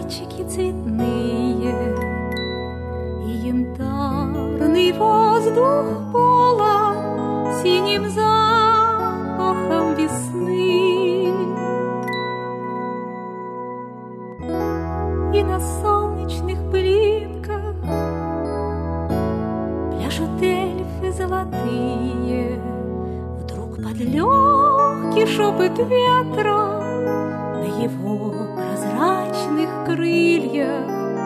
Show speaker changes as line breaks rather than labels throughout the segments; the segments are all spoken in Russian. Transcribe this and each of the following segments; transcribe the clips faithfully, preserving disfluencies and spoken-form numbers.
зайчики цветные, и янтарный воздух полон синим запахом весны. И на солнечных пылинках пляшут эльфы золотые. Вдруг под легкий шепот ветра на его прозрачных крыльях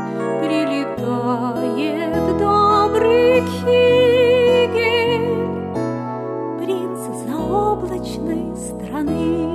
прилетает добрый Кигель, принц заоблачной страны.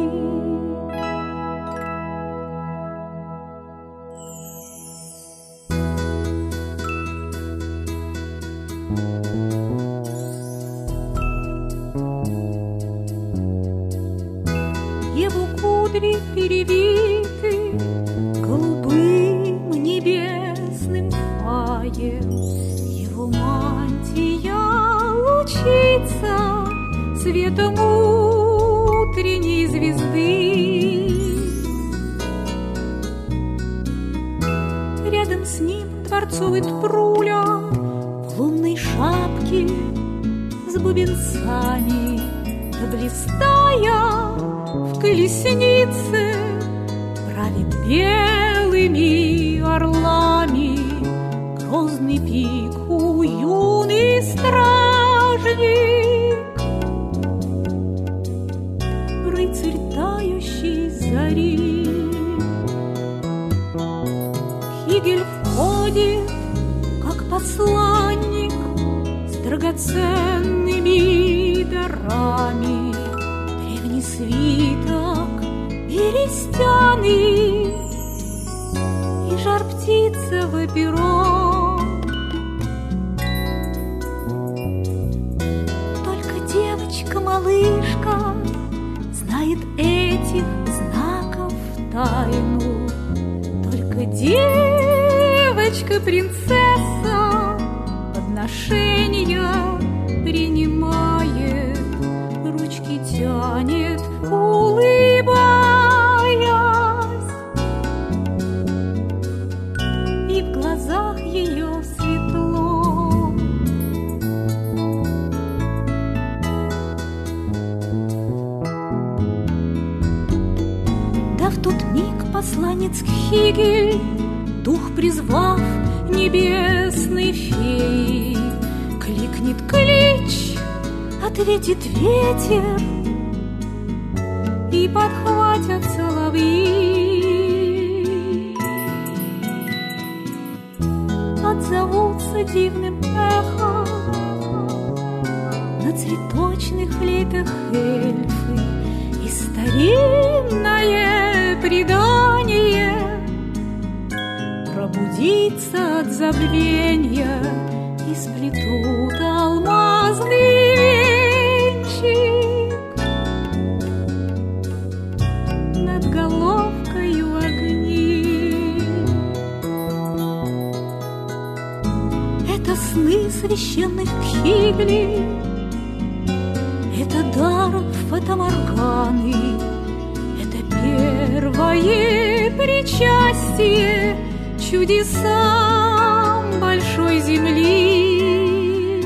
Его кудри перевиты голубым небесным фаем, его мантия лучится светом утренней звезды. Рядом с ним дворцовый Тпруля в лунной шапке с бубенцами, да блистая в колеснице, правит белыми орлами. Грозный пику юный стражник, рыцарь тающей зари. Кигель входит, как посланник, с драгоценными дарами. Древний свиток берестяный и жар птицевый перо. Только девочка-малышка знает этих знаков тайну. Только девочка-принцесса подношения принимает, ручки тянет, улыбаясь, и в глазах ее светло. Да в тот миг посланец Кигель, дух призвав небесной феи, кликнет клич, ответит ветер, и подхватят соловьи. Отзовутся дивным эхом на цветочных флейтах эльфы, и старинное предание пробудится от забвенья, и сплетут алмазный венчик над головкою огни. Это сны священных Кигелей, это дар фатаморганы, это первое причастие чудесам большой земли.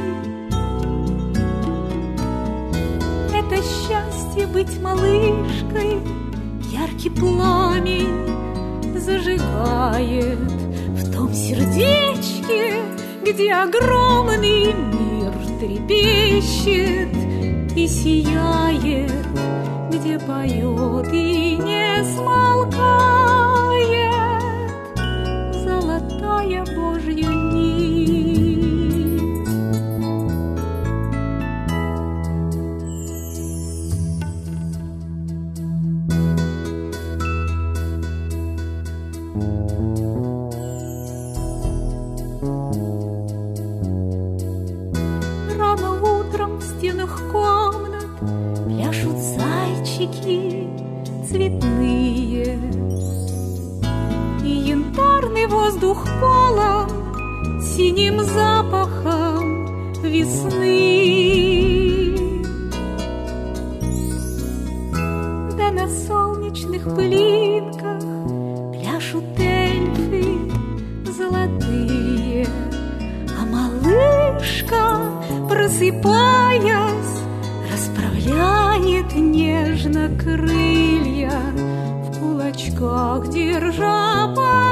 Это счастье быть малышкой, яркий пламень зажигает в том сердечке, где огромный мир трепещет и сияет, где поет и не смолкает золотая Божья нить. Рано утром в стенах комнат пляшут зайчики цветные, и янтарный воздух полон синим запахом весны. Да на солнечных пылинках пляшут эльфы просыпаясь, расправляет нежно крылья, в кулачках держа.